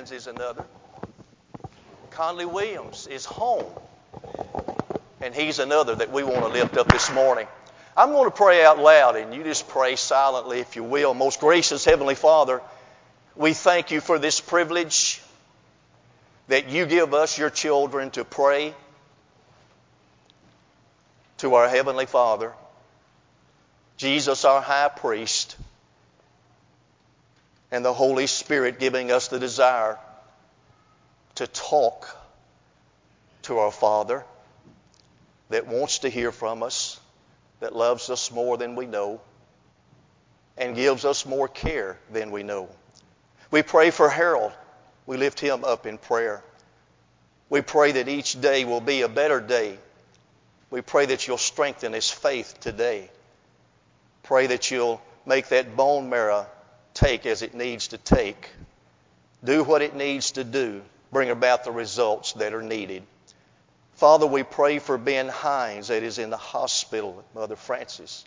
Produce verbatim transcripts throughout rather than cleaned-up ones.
Hines is another. Conley Williams is home. And he's another that we want to lift up this morning. I'm going to pray out loud, and you just pray silently if you will. Most gracious Heavenly Father, we thank you for this privilege that you give us, your children, to pray to our Heavenly Father, Jesus our High Priest, and the Holy Spirit giving us the desire to talk to our Father that wants to hear from us, that loves us more than we know, and gives us more care than we know. We pray for Harold. We lift him up in prayer. We pray that each day will be a better day. We pray that you'll strengthen his faith today. Pray that you'll make that bone marrow take as it needs to take. Do what it needs to do. Bring about the results that are needed. Father, we pray for Ben Hines that is in the hospital with Mother Frances.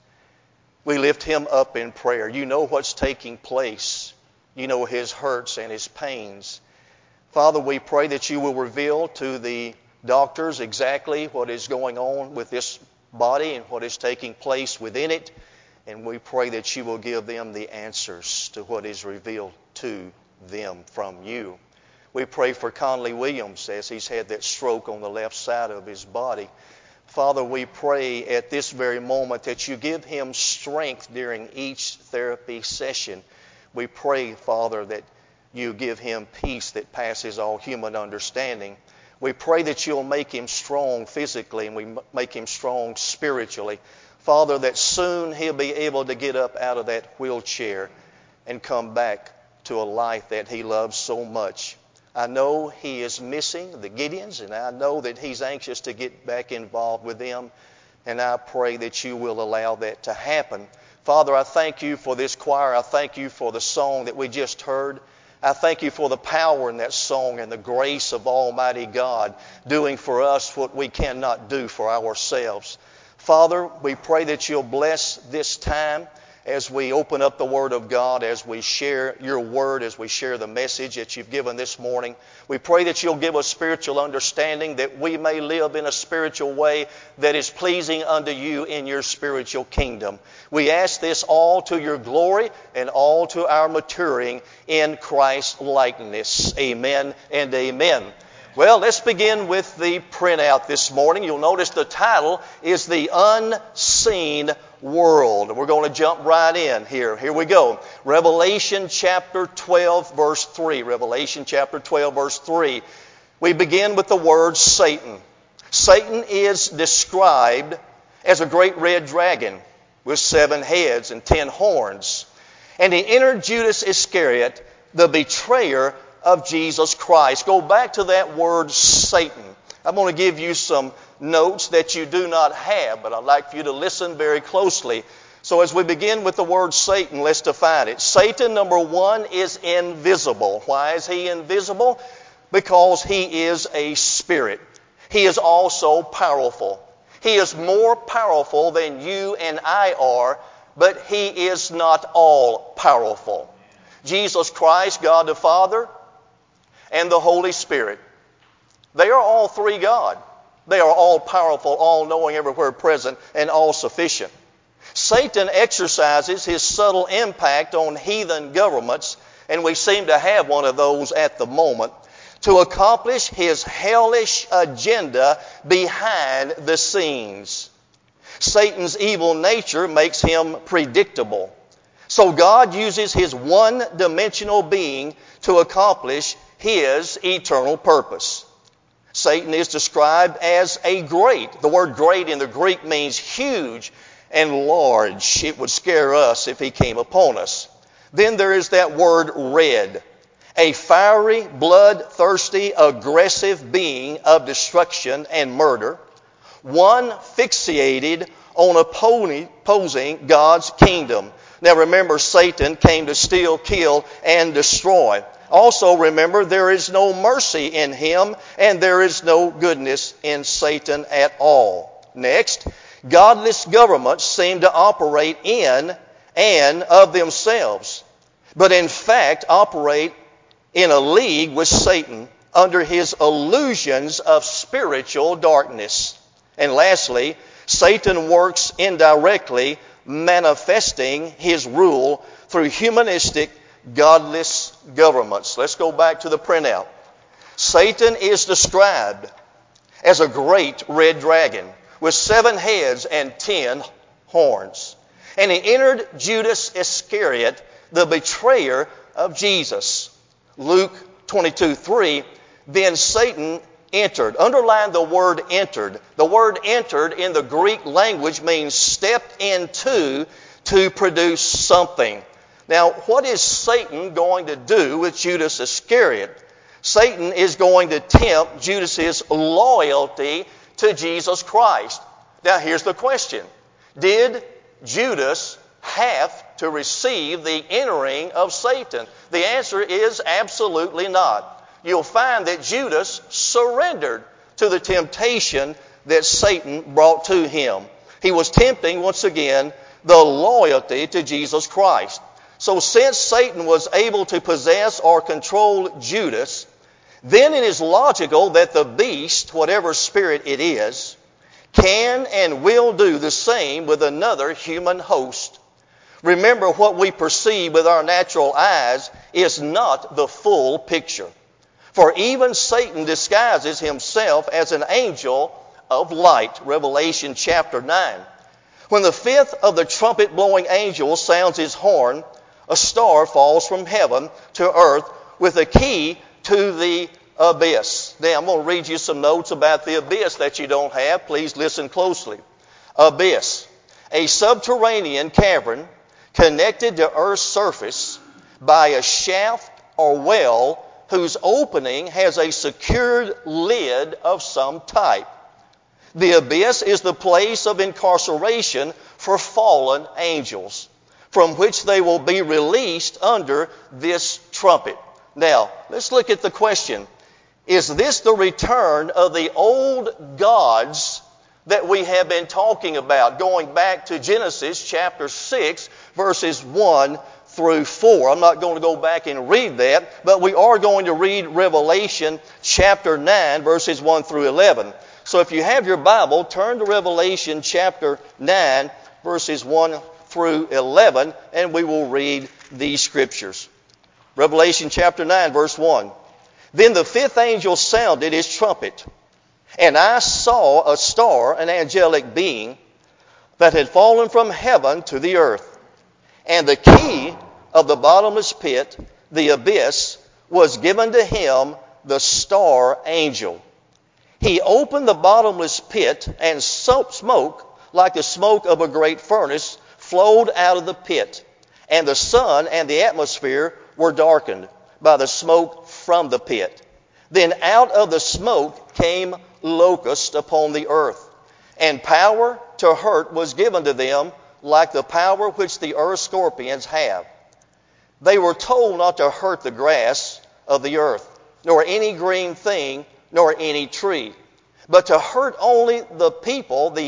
We lift him up in prayer. You know what's taking place. You know his hurts and his pains. Father, we pray that you will reveal to the doctors exactly what is going on with this body and what is taking place within it. And we pray that you will give them the answers to what is revealed to them from you. We pray for Conley Williams as he's had that stroke on the left side of his body. Father, we pray at this very moment that you give him strength during each therapy session. We pray, Father, that you give him peace that passes all human understanding. We pray that you'll make him strong physically and we make him strong spiritually. Father, that soon he'll be able to get up out of that wheelchair and come back to a life that he loves so much. I know he is missing the Gideons, and I know that he's anxious to get back involved with them, and I pray that you will allow that to happen. Father, I thank you for this choir. I thank you for the song that we just heard. I thank you for the power in that song and the grace of Almighty God doing for us what we cannot do for ourselves. Father, we pray that you'll bless this time as we open up the Word of God, as we share your Word, as we share the message that you've given this morning. We pray that you'll give us spiritual understanding, that we may live in a spiritual way that is pleasing unto you in your spiritual kingdom. We ask this all to your glory and all to our maturing in Christ's likeness. Amen and amen. Well, let's begin with the printout this morning. You'll notice the title is The Unseen World. We're going to jump right in here. Here we go. Revelation chapter twelve, verse three. Revelation chapter twelve, verse three. We begin with the word Satan. Satan is described as a great red dragon with seven heads and ten horns. And he entered Judas Iscariot, the betrayer of Jesus Christ. Go back to that word Satan. I'm going to give you some notes that you do not have, but I'd like for you to listen very closely. So as we begin with the word Satan, let's define it. Satan, number one, is invisible. Why is he invisible? Because he is a spirit. He is also powerful. He is more powerful than you and I are, but he is not all powerful. Jesus Christ, God the Father, and the Holy Spirit, they are all three God. They are all powerful, all knowing, everywhere present, and all sufficient. Satan exercises his subtle impact on heathen governments, and we seem to have one of those at the moment, to accomplish his hellish agenda behind the scenes. Satan's evil nature makes him predictable. So God uses his one-dimensional being to accomplish his eternal purpose. Satan is described as a great. The word great in the Greek means huge and large. It would scare us if he came upon us. Then there is that word red. A fiery, bloodthirsty, aggressive being of destruction and murder. One fixated on opposing God's kingdom. Now remember, Satan came to steal, kill, and destroy. Also remember, there is no mercy in him, and there is no goodness in Satan at all. Next, godless governments seem to operate in and of themselves, but in fact operate in a league with Satan under his illusions of spiritual darkness. And lastly, Satan works indirectly, manifesting his rule through humanistic, godless governments. Let's go back to the printout. Satan is described as a great red dragon with seven heads and ten horns. And he entered Judas Iscariot, the betrayer of Jesus. Luke twenty-two three, then Satan entered. Underline the word entered. The word entered in the Greek language means stepped into to produce something. Now, what is Satan going to do with Judas Iscariot? Satan is going to tempt Judas's loyalty to Jesus Christ. Now, here's the question. Did Judas have to receive the entering of Satan? The answer is absolutely not. You'll find that Judas surrendered to the temptation that Satan brought to him. He was tempting, once again, the loyalty to Jesus Christ. So since Satan was able to possess or control Judas, then it is logical that the beast, whatever spirit it is, can and will do the same with another human host. Remember, what we perceive with our natural eyes is not the full picture. For even Satan disguises himself as an angel of light. Revelation chapter nine. When the fifth of the trumpet-blowing angel sounds his horn, a star falls from heaven to earth with a key to the abyss. Now, I'm going to read you some notes about the abyss that you don't have. Please listen closely. Abyss, a subterranean cavern connected to Earth's surface by a shaft or well whose opening has a secured lid of some type. The abyss is the place of incarceration for fallen angels, from which they will be released under this trumpet. Now, let's look at the question. Is this the return of the old gods that we have been talking about, going back to Genesis chapter six, verses one through four? I'm not going to go back and read that, but we are going to read Revelation chapter nine, verses one through eleven. So if you have your Bible, turn to Revelation chapter nine, verses one through eleven, and we will read these scriptures. Revelation chapter nine, verse one. Then the fifth angel sounded his trumpet, and I saw a star, an angelic being, that had fallen from heaven to the earth. And the key of the bottomless pit, the abyss, was given to him, the star angel. He opened the bottomless pit, and smoke, like the smoke of a great furnace, flowed out of the pit. And the sun and the atmosphere were darkened by the smoke from the pit. Then out of the smoke came locusts upon the earth, and power to hurt was given to them, like the power which the earth scorpions have. They were told not to hurt the grass of the earth, nor any green thing, nor any tree, but to hurt only the people, the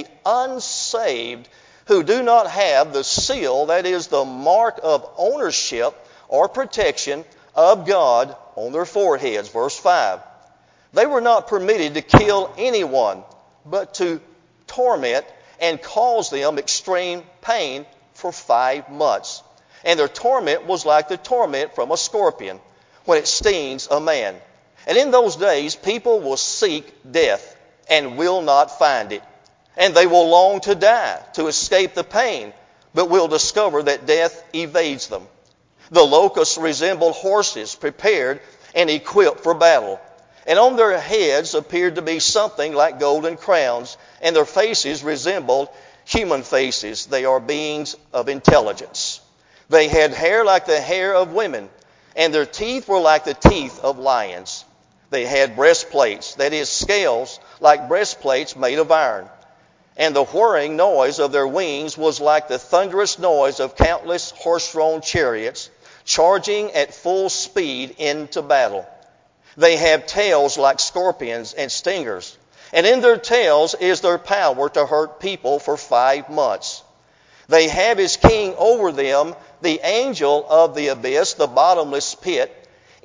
unsaved, who do not have the seal, that is the mark of ownership or protection of God on their foreheads. Verse five. They were not permitted to kill anyone, but to torment and cause them extreme pain for five months. And their torment was like the torment from a scorpion when it stings a man. And in those days, people will seek death and will not find it. And they will long to die to escape the pain, but will discover that death evades them. The locusts resembled horses prepared and equipped for battle. And on their heads appeared to be something like golden crowns, and their faces resembled human faces. They are beings of intelligence. They had hair like the hair of women, and their teeth were like the teeth of lions. They had breastplates, that is, scales like breastplates made of iron. And the whirring noise of their wings was like the thunderous noise of countless horse-drawn chariots charging at full speed into battle. They have tails like scorpions and stingers, and in their tails is their power to hurt people for five months. They have as king over them the angel of the abyss, the bottomless pit,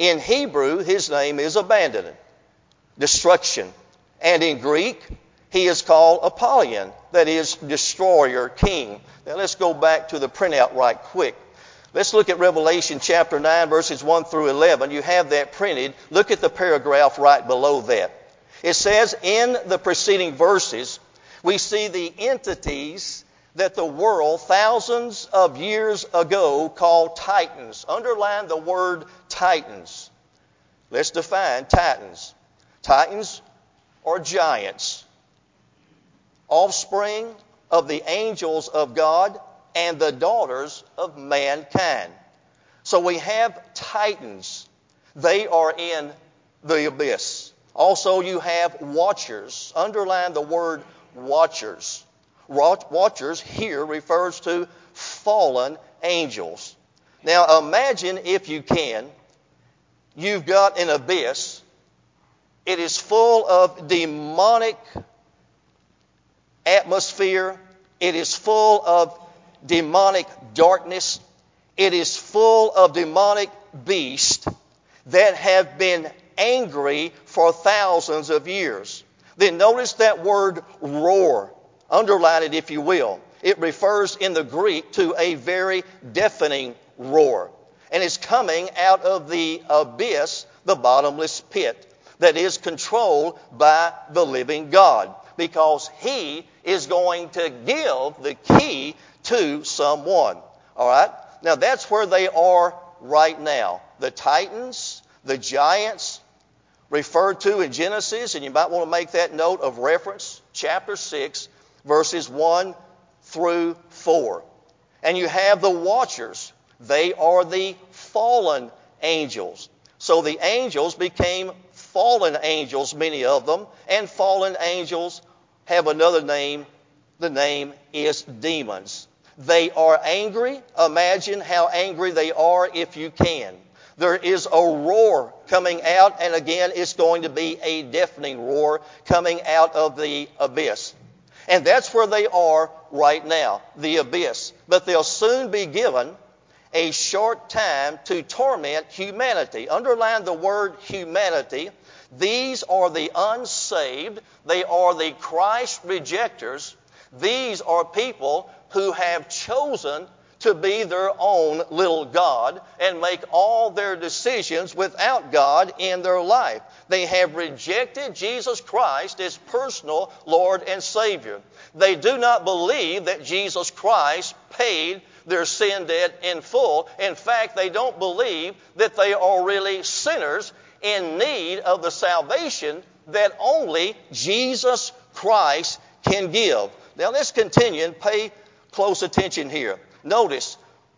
In Hebrew, his name is Abandon, destruction. And in Greek, he is called Apollyon, that is, destroyer, king. Now let's go back to the printout right quick. Let's look at Revelation chapter nine, verses one through eleven. You have that printed. Look at the paragraph right below that. It says, in the preceding verses, we see the entities that the world thousands of years ago called titans. Underline the word titans. Let's define titans. Titans are giants, offspring of the angels of God and the daughters of mankind. So we have titans. They are in the abyss. Also you have watchers. Underline the word watchers. Watchers here refers to fallen angels. Now imagine, if you can, you've got an abyss. It is full of demonic atmosphere. It is full of demonic darkness. It is full of demonic beasts that have been angry for thousands of years. Then notice that word roar. Underline it if you will. It refers in the Greek to a very deafening roar. And it's coming out of the abyss, the bottomless pit, that is controlled by the living God. Because He is going to give the key to someone. All right? Now that's where they are right now. The titans, the giants, referred to in Genesis, and you might want to make that note of reference, chapter six, verses one through four. And you have the watchers. They are the fallen angels. So the angels became fallen angels, many of them, and fallen angels have another name. The name is demons. They are angry. Imagine how angry they are if you can. There is a roar coming out, and again, it's going to be a deafening roar coming out of the abyss. And that's where they are right now, the abyss. But they'll soon be given a short time to torment humanity. Underline the word humanity. These are the unsaved. They are the Christ rejectors. These are people who have chosen to be their own little God and make all their decisions without God in their life. They have rejected Jesus Christ as personal Lord and Savior. They do not believe that Jesus Christ paid their sin debt in full. In fact, they don't believe that they are really sinners in need of the salvation that only Jesus Christ can give. Now let's continue and pay close attention here. Notice,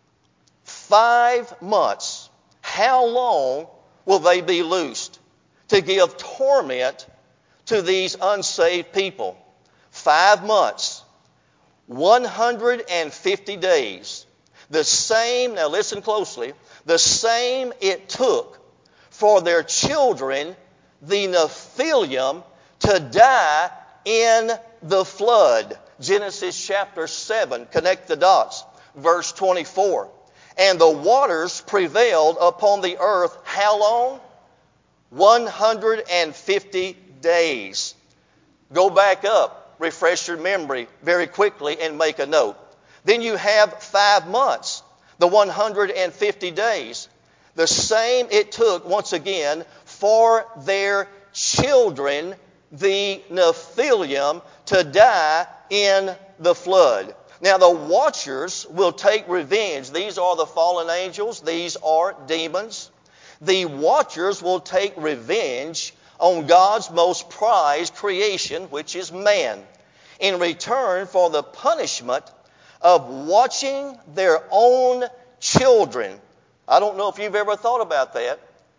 five months. How long will they be loosed to give torment to these unsaved people? Five months. one hundred fifty days. The same, now listen closely, the same it took for their children, the Nephilim, to die in the flood. Genesis chapter seven, connect the dots. Verse twenty-four. And the waters prevailed upon the earth how long? one hundred fifty days. Go back up, refresh your memory very quickly and make a note. Then you have five months, the one hundred fifty days. The same it took, once again, for their children, the Nephilim, to die in the flood. Now the watchers will take revenge. These are the fallen angels. These are demons. The watchers will take revenge on God's most prized creation, which is man, in return for the punishment of watching their own children. I don't know if you've ever thought about that,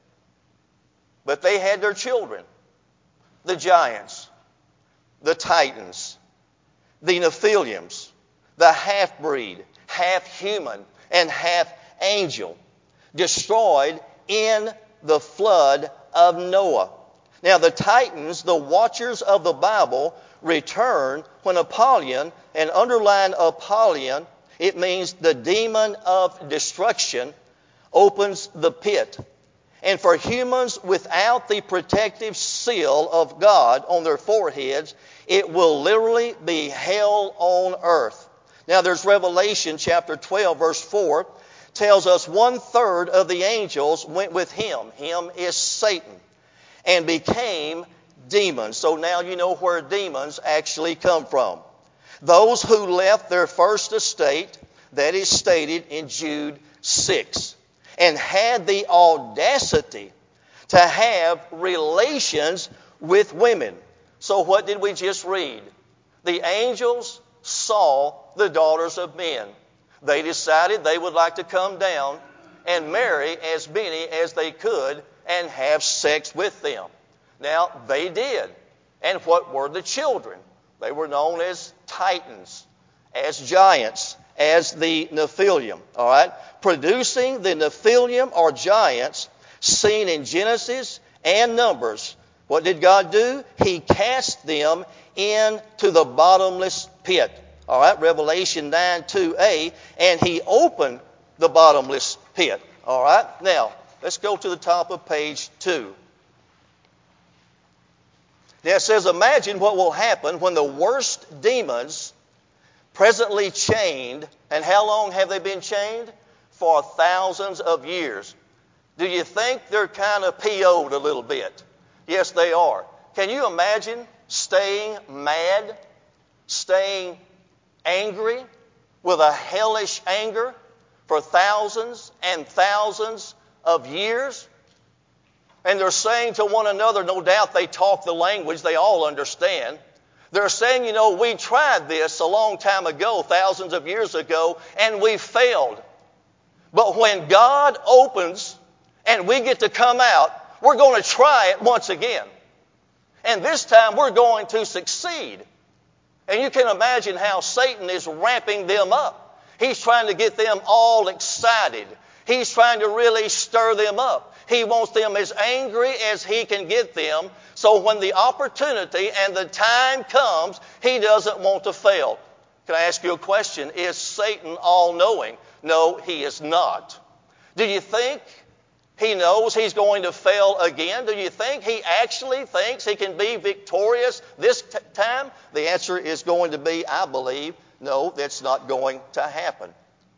but they had their children, the giants, the titans, the Nephilims, the half-breed, half-human, and half-angel, destroyed in the flood of Noah. Now the titans, the watchers of the Bible, return when Apollyon, and underline Apollyon, it means the demon of destruction, opens the pit. And for humans without the protective seal of God on their foreheads, it will literally be hell on earth. Now there's Revelation chapter twelve, verse four, tells us one third of the angels went with him. Him is Satan. And became demons. So now you know where demons actually come from. Those who left their first estate, that is stated in Jude six, and had the audacity to have relations with women. So what did we just read? The angels saw the daughters of men. They decided they would like to come down and marry as many as they could and have sex with them. Now, they did. And what were the children? They were known as titans, as giants, as the Nephilim. All right? Producing the Nephilim or giants seen in Genesis and Numbers. What did God do? He cast them into the bottomless pit. All right? Revelation nine two a. And he opened the bottomless pit. All right? Now, let's go to the top of page two. Now it says, imagine what will happen when the worst demons presently chained, and how long have they been chained? For thousands of years. Do you think they're kind of P O'd a little bit? Yes, they are. Can you imagine staying mad, staying angry with a hellish anger for thousands and thousands of years? And they're saying to one another, no doubt they talk the language they all understand. They're saying, you know, we tried this a long time ago, thousands of years ago, and we failed. But when God opens and we get to come out, we're going to try it once again. And this time we're going to succeed. And you can imagine how Satan is ramping them up. He's trying to get them all excited. He's trying to really stir them up. He wants them as angry as he can get them. So when the opportunity and the time comes, he doesn't want to fail. Can I ask you a question? Is Satan all-knowing? No, he is not. Do you think he knows he's going to fail again? Do you think he actually thinks he can be victorious this t- time? The answer is going to be, I believe, no, that's not going to happen.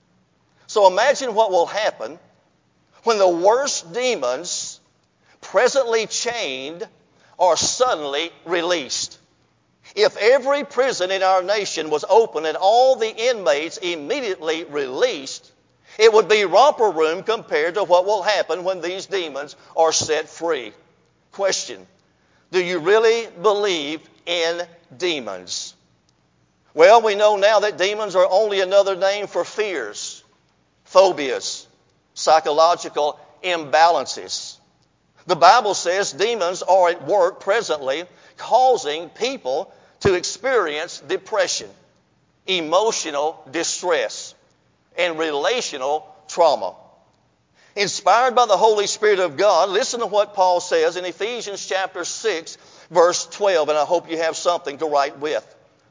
So imagine what will happen when the worst demons presently chained are suddenly released. If every prison in our nation was open and all the inmates immediately released, it would be romper room compared to what will happen when these demons are set free. Question: do you really believe in demons? Well, we know now that demons are only another name for fears, phobias, psychological imbalances. The Bible says demons are at work presently, causing people to experience depression, emotional distress, and relational trauma. Inspired by the Holy Spirit of God, listen to what Paul says in Ephesians chapter six, verse twelve, and I hope you have something to write with.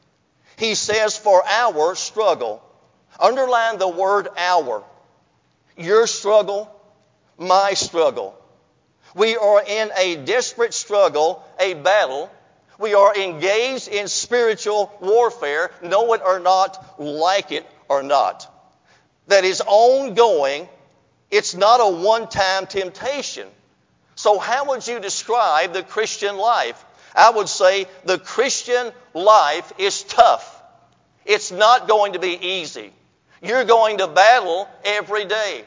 He says, for our struggle, underline the word our, your struggle, my struggle. We are in a desperate struggle, a battle. We are engaged in spiritual warfare, know it or not, like it or not. That is ongoing. It's not a one-time temptation. So how would you describe the Christian life? I would say the Christian life is tough. It's not going to be easy. You're going to battle every day.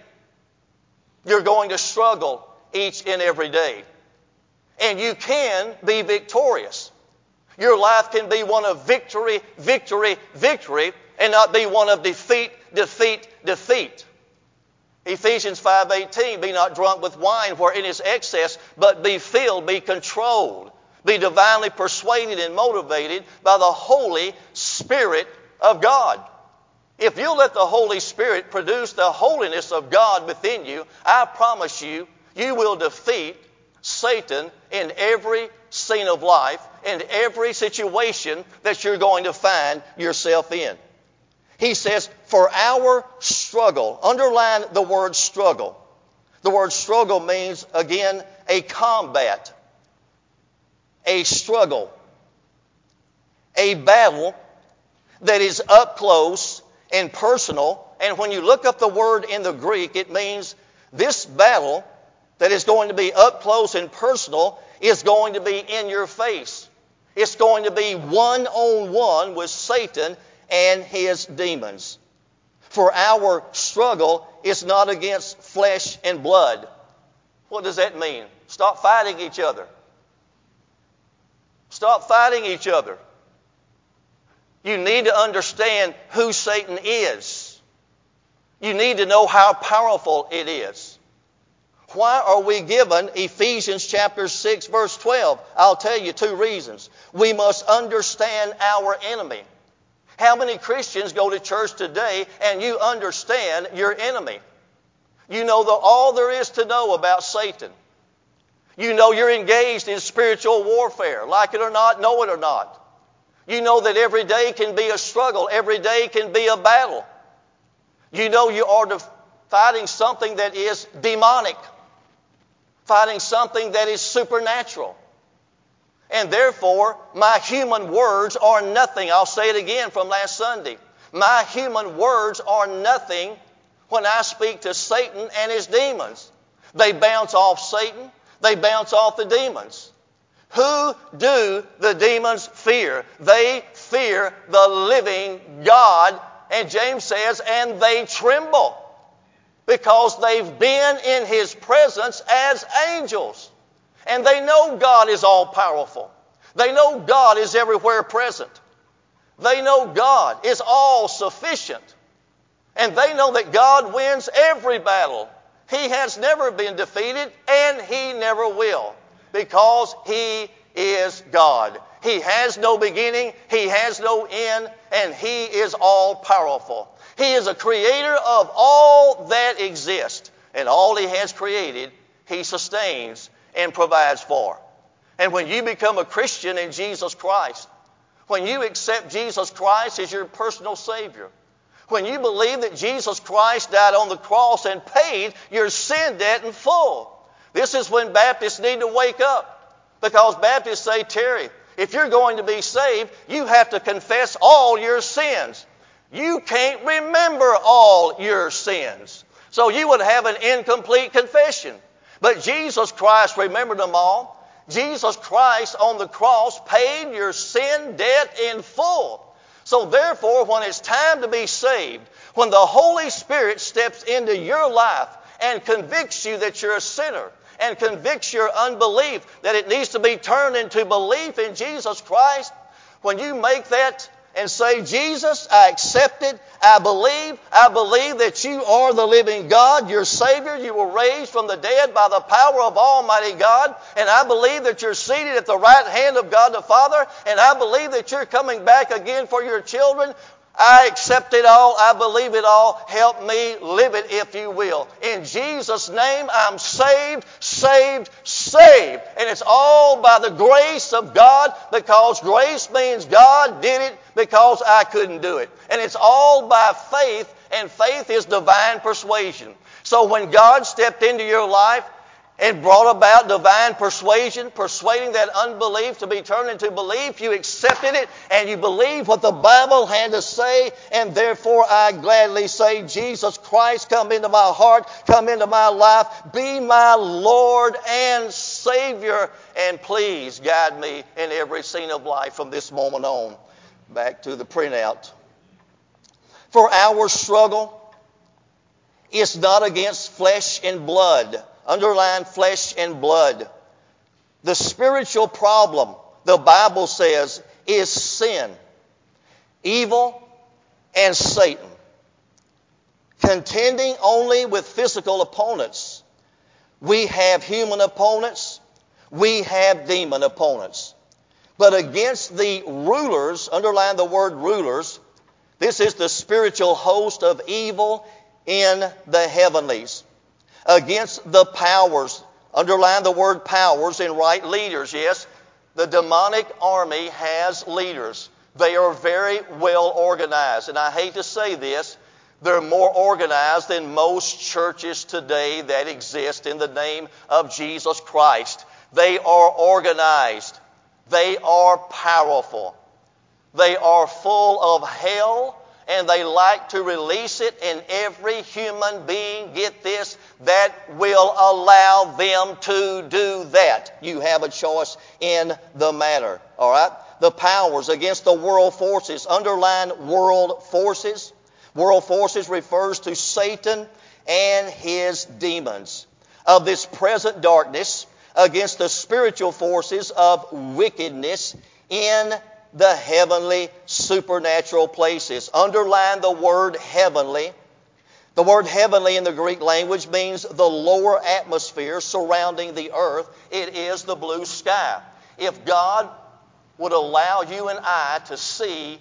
You're going to struggle each and every day. And you can be victorious. Your life can be one of victory, victory, victory, and not be one of defeat, defeat, defeat. Ephesians five eighteen, be not drunk with wine wherein is excess, but be filled, be controlled, be divinely persuaded and motivated by the Holy Spirit of God. If you let the Holy Spirit produce the holiness of God within you, I promise you, you will defeat Satan in every scene of life, in every situation that you're going to find yourself in. He says, for our struggle, underline the word struggle. The word struggle means, again, a combat, a struggle, a battle that is up close and personal. And when you look up the word in the Greek, it means this battle that is going to be up close and personal is going to be in your face. It's going to be one-on-one with Satan and his demons. For our struggle is not against flesh and blood. What does that mean? Stop fighting each other. Stop fighting each other. You need to understand who Satan is. You need to know how powerful it is. Why are we given Ephesians chapter six, verse twelve? I'll tell you two reasons. We must understand our enemy. How many Christians go to church today and you understand your enemy? You know the, all there is to know about Satan. You know you're engaged in spiritual warfare, like it or not, know it or not. You know that every day can be a struggle. Every day can be a battle. You know you are fighting something that is demonic, fighting something that is supernatural. And therefore, my human words are nothing. I'll say it again from last Sunday. My human words are nothing when I speak to Satan and his demons. They bounce off Satan. They bounce off the demons. Who do the demons fear? They fear the living God. And James says, and they tremble because they've been in His presence as angels. And they know God is all-powerful. They know God is everywhere present. They know God is all-sufficient. And they know that God wins every battle. He has never been defeated, and He never will, because He is God. He has no beginning, He has no end, and He is all-powerful. He is a creator of all that exists, and all He has created, He sustains and provides for. And when you become a Christian in Jesus Christ, when you accept Jesus Christ as your personal Savior, when you believe that Jesus Christ died on the cross and paid your sin debt in full, this is when Baptists need to wake up. Because Baptists say, Terry, if you're going to be saved, you have to confess all your sins. You can't remember all your sins. So you would have an incomplete confession. But Jesus Christ remembered them all. Jesus Christ on the cross paid your sin debt in full. So therefore, when it's time to be saved, when the Holy Spirit steps into your life and convicts you that you're a sinner, and convicts your unbelief, that it needs to be turned into belief in Jesus Christ, when you make that and say, Jesus, I accept it, I believe, I believe that you are the living God, your Savior, you were raised from the dead by the power of Almighty God, and I believe that you're seated at the right hand of God the Father, and I believe that you're coming back again for your children. I accept it all. I believe it all. Help me live it if you will. In Jesus' name, I'm saved, saved, saved. And it's all by the grace of God, because grace means God did it because I couldn't do it. And it's all by faith, and faith is divine persuasion. So when God stepped into your life and brought about divine persuasion, persuading that unbelief to be turned into belief, you accepted it and you believe what the Bible had to say, and therefore I gladly say, Jesus Christ, come into my heart, come into my life, be my Lord and Savior, and please guide me in every scene of life from this moment on. Back to the printout. For our struggle is not against flesh and blood. Underline flesh and blood. The spiritual problem, the Bible says, is sin, evil, and Satan. Contending only with physical opponents. We have human opponents. We have demon opponents. But against the rulers, underline the word rulers, this is the spiritual host of evil in the heavenlies. Against the powers, underline the word powers and write leaders. Yes, the demonic army has leaders. They are very well organized. And I hate to say this, They're more organized than most churches today that exist in the name of Jesus Christ. They are organized. They are powerful. They are full of hell, and they like to release it in every human being, get this, that will allow them to do that. You have a choice in the matter, all right? The powers against the world forces. Underline world forces. World forces refers to Satan and his demons of this present darkness against the spiritual forces of wickedness in the heavenly supernatural places. Underline the word heavenly. The word heavenly in the Greek language means the lower atmosphere surrounding the earth. It is the blue sky. If God would allow you and I to see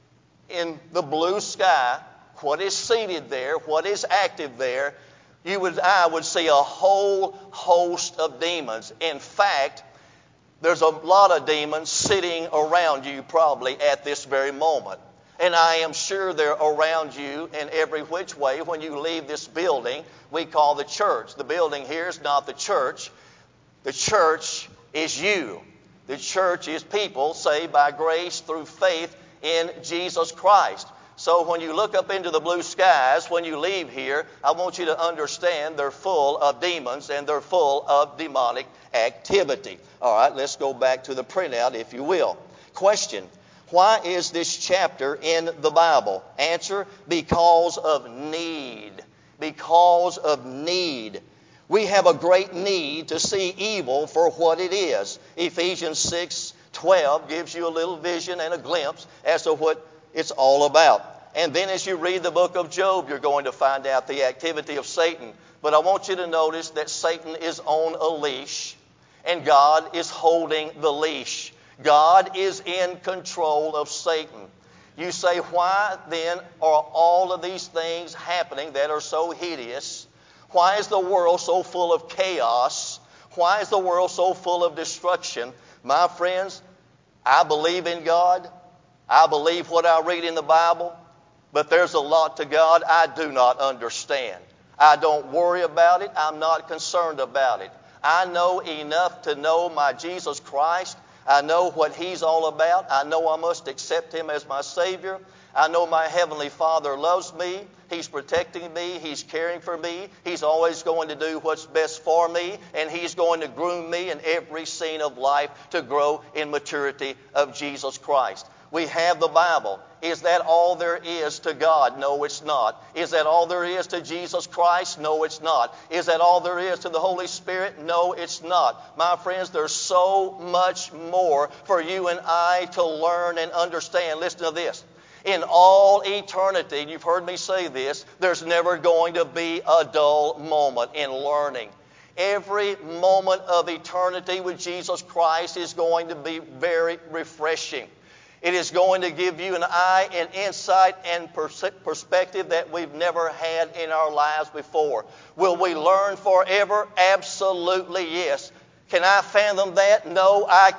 in the blue sky what is seated there, what is active there, you would, I would see a whole host of demons. In fact, there's a lot of demons sitting around you probably at this very moment. And I am sure they're around you in every which way. When you leave this building, we call the church. The building here is not the church. The church is you. The church is people saved by grace through faith in Jesus Christ. So when you look up into the blue skies, when you leave here, I want you to understand they're full of demons and they're full of demonic activity. All right, let's go back to the printout, if you will. Question: why is this chapter in the Bible? Answer: because of need. Because of need. We have a great need to see evil for what it is. Ephesians six twelve gives you a little vision and a glimpse as to what it's all about. And then as you read the book of Job, you're going to find out the activity of Satan. But I want you to notice that Satan is on a leash, and God is holding the leash. God is in control of Satan. You say, why then are all of these things happening that are so hideous? Why is the world so full of chaos? Why is the world so full of destruction? My friends, I believe in God. I believe what I read in the Bible, but there's a lot to God I do not understand. I don't worry about it. I'm not concerned about it. I know enough to know my Jesus Christ. I know what He's all about. I know I must accept Him as my Savior. I know my Heavenly Father loves me. He's protecting me. He's caring for me. He's always going to do what's best for me. And He's going to groom me in every scene of life to grow in maturity of Jesus Christ. We have the Bible. Is that all there is to God? No, it's not. Is that all there is to Jesus Christ? No, it's not. Is that all there is to the Holy Spirit? No, it's not. My friends, there's so much more for you and I to learn and understand. Listen to this. In all eternity, and you've heard me say this, there's never going to be a dull moment in learning. Every moment of eternity with Jesus Christ is going to be very refreshing. It is going to give you and I an insight and pers- perspective that we've never had in our lives before. Will we learn forever? Absolutely yes. Can I fathom that? No, I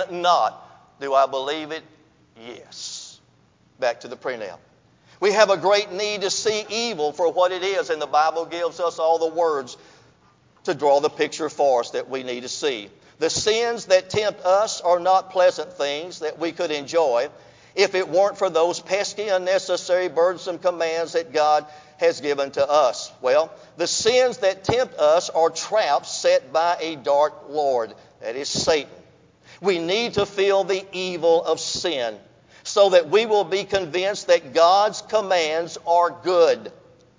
cannot. Do I believe it? Yes. Back to the printout. We have a great need to see evil for what it is, and the Bible gives us all the words to draw the picture for us that we need to see. The sins that tempt us are not pleasant things that we could enjoy if it weren't for those pesky, unnecessary, burdensome commands that God has given to us. Well, the sins that tempt us are traps set by a dark Lord, that is Satan. We need to feel the evil of sin so that we will be convinced that God's commands are good.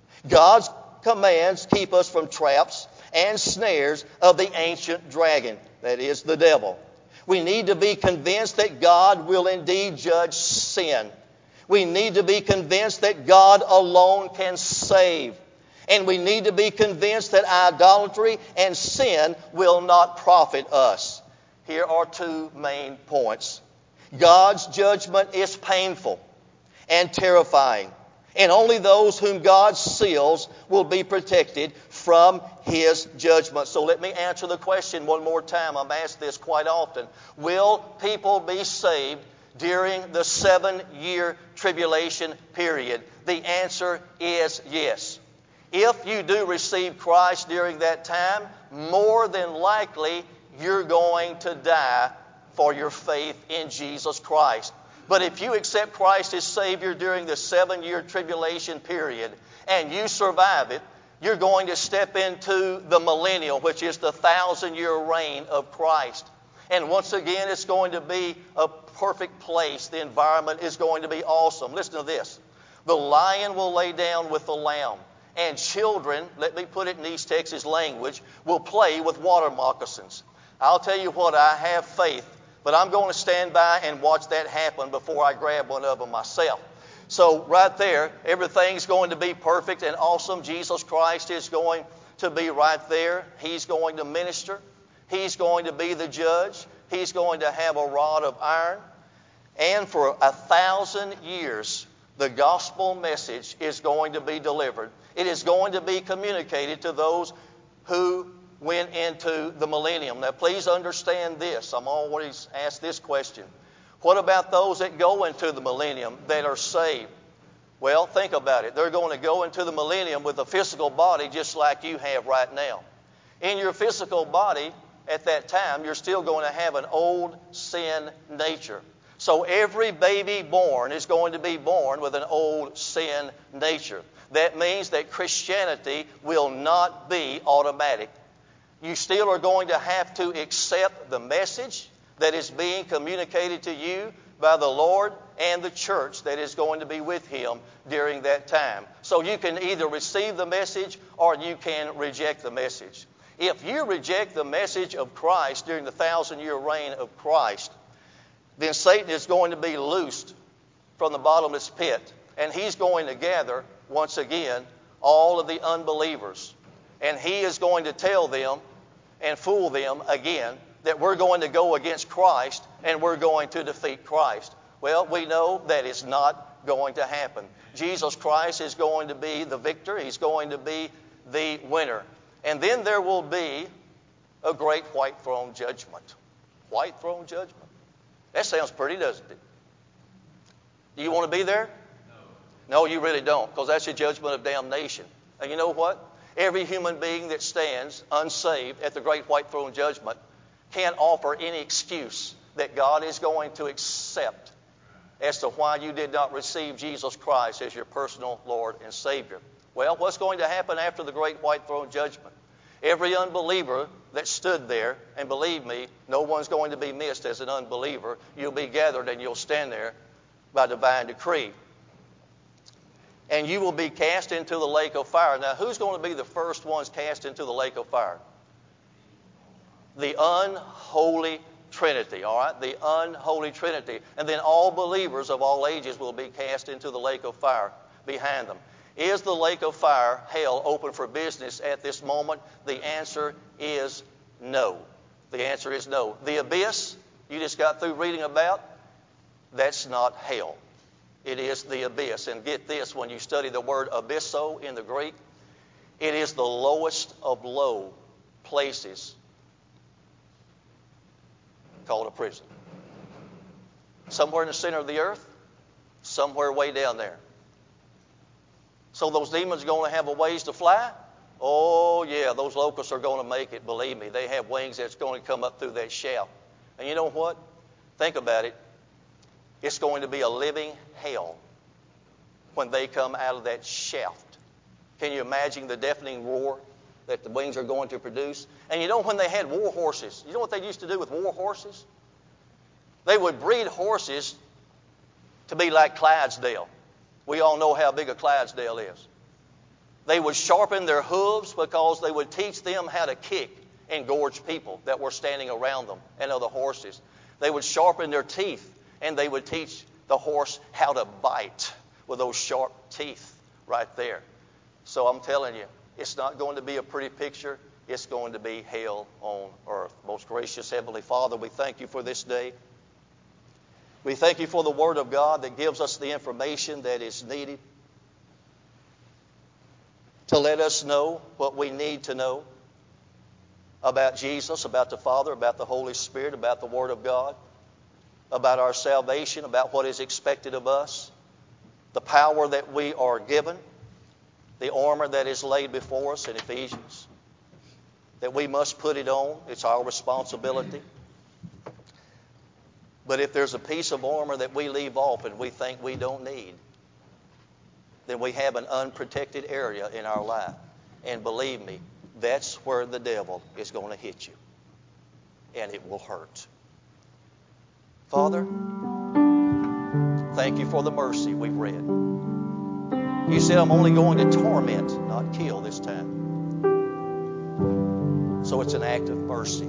God's commands keep us from traps and snares of the ancient dragon, that is the devil. We need to be convinced that God will indeed judge sin. We need to be convinced that God alone can save. And we need to be convinced that idolatry and sin will not profit us. Here are two main points. God's judgment is painful and terrifying, and only those whom God seals will be protected from His judgment. So let me answer the question one more time. I'm asked this quite often. Will people be saved during the seven-year tribulation period? The answer is yes. If you do receive Christ during that time, more than likely you're going to die for your faith in Jesus Christ. But if you accept Christ as Savior during the seven-year tribulation period and you survive it, you're going to step into the millennial, which is the thousand-year reign of Christ. And once again, it's going to be a perfect place. The environment is going to be awesome. Listen to this. The lion will lay down with the lamb, and children, let me put it in East Texas language, will play with water moccasins. I'll tell you what, I have faith, but I'm going to stand by and watch that happen before I grab one of them myself. So right there, everything's going to be perfect and awesome. Jesus Christ is going to be right there. He's going to minister. He's going to be the judge. He's going to have a rod of iron. And for a thousand years, the gospel message is going to be delivered. It is going to be communicated to those who went into the millennium. Now, please understand this. I'm always asked this question. What about those that go into the millennium that are saved? Well, think about it. They're going to go into the millennium with a physical body just like you have right now. In your physical body, at that time, you're still going to have an old sin nature. So every baby born is going to be born with an old sin nature. That means that Christianity will not be automatic. You still are going to have to accept the message that is being communicated to you by the Lord and the church that is going to be with Him during that time. So you can either receive the message or you can reject the message. If you reject the message of Christ during the thousand-year reign of Christ, then Satan is going to be loosed from the bottomless pit, and he's going to gather, once again, all of the unbelievers. And he is going to tell them and fool them again that we're going to go against Christ and we're going to defeat Christ. Well, we know that is not going to happen. Jesus Christ is going to be the victor. He's going to be the winner. And then there will be a great white throne judgment. White throne judgment. That sounds pretty, doesn't it? Do you want to be there? No. No, you really don't, because that's your judgment of damnation. And you know what? Every human being that stands unsaved at the great white throne judgment can't offer any excuse that God is going to accept as to why you did not receive Jesus Christ as your personal Lord and Savior. Well, what's going to happen after the great white throne judgment? Every unbeliever that stood there, and believe me, no one's going to be missed as an unbeliever. You'll be gathered and you'll stand there by divine decree. And you will be cast into the lake of fire. Now, who's going to be the first ones cast into the lake of fire? The unholy Trinity, all right? The unholy Trinity. And then all believers of all ages will be cast into the lake of fire behind them. Is the lake of fire, hell, open for business at this moment? The answer is no. The answer is no. The abyss you just got through reading about, that's not hell. It is the abyss. And get this, when you study the word abysso in the Greek, it is the lowest of low places called a prison. Somewhere in the center of the earth, somewhere way down there. So those demons are going to have a ways to fly? Oh, yeah, those locusts are going to make it, believe me. They have wings that's going to come up through that shaft. And you know what? Think about it. It's going to be a living hell when they come out of that shaft. Can you imagine the deafening roar that the wings are going to produce? And you know when they had war horses, you know what they used to do with war horses? They would breed horses to be like Clydesdale. We all know how big a Clydesdale is. They would sharpen their hooves because they would teach them how to kick and gorge people that were standing around them and other horses. They would sharpen their teeth, and they would teach the horse how to bite with those sharp teeth right there. So I'm telling you, it's not going to be a pretty picture. It's going to be hell on earth. Most gracious Heavenly Father, we thank you for this day. We thank you for the Word of God that gives us the information that is needed to let us know what we need to know about Jesus, about the Father, about the Holy Spirit, about the Word of God. about our salvation, about what is expected of us, the power that we are given, the armor that is laid before us in Ephesians, that we must put it on. It's our responsibility. But if there's a piece of armor that we leave off and we think we don't need, then we have an unprotected area in our life. And believe me, that's where the devil is going to hit you. And it will hurt. Father, thank you for the mercy we've read. You said I'm only going to torment, not kill this time. So it's an act of mercy.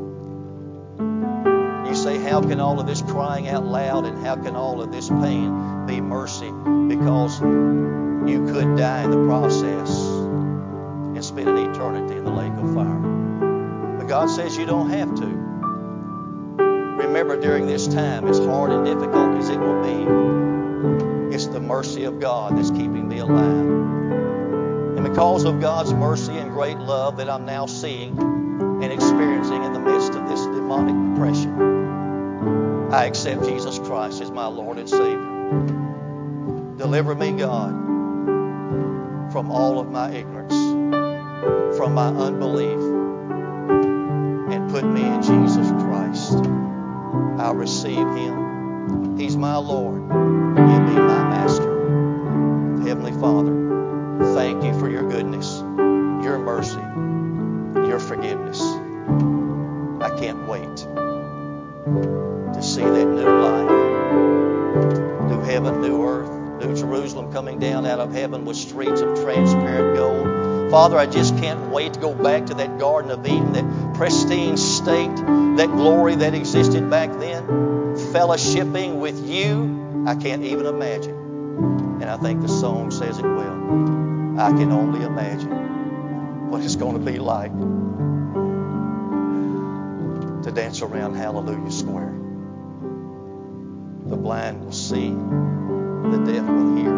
You say, how can all of this crying out loud and how can all of this pain be mercy? Because you could die in the process and spend an eternity in the lake of fire. But God says you don't have to. Remember, during this time, as hard and difficult as it will be, it's the mercy of God that's keeping me alive. And because of God's mercy and great love that I'm now seeing and experiencing in the midst of this demonic oppression, I accept Jesus Christ as my Lord and Savior. Deliver me, God, from all of my ignorance, from my unbelief, and put me in Jesus Christ. I receive Him. He's my Lord. He'll be my Master. Heavenly Father, thank you for your goodness, your mercy, your forgiveness. I can't wait to see that new life, new heaven, new earth, New Jerusalem coming down out of heaven with streets of transparent gold. Father, I just can't wait to go back to that Garden of Eden, that pristine state, that glory that existed back then, fellowshipping with you. I can't even imagine. And I think the song says it well. I can only imagine what it's going to be like to dance around Hallelujah Square. The blind will see. The deaf will hear.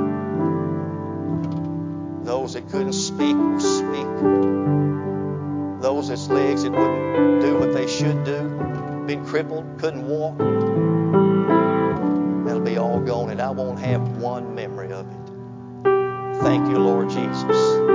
Those that couldn't speak will speak. Those that's legs that wouldn't do what they should do, been crippled, couldn't walk, that'll be all gone, and I won't have one memory of it. Thank you, Lord Jesus.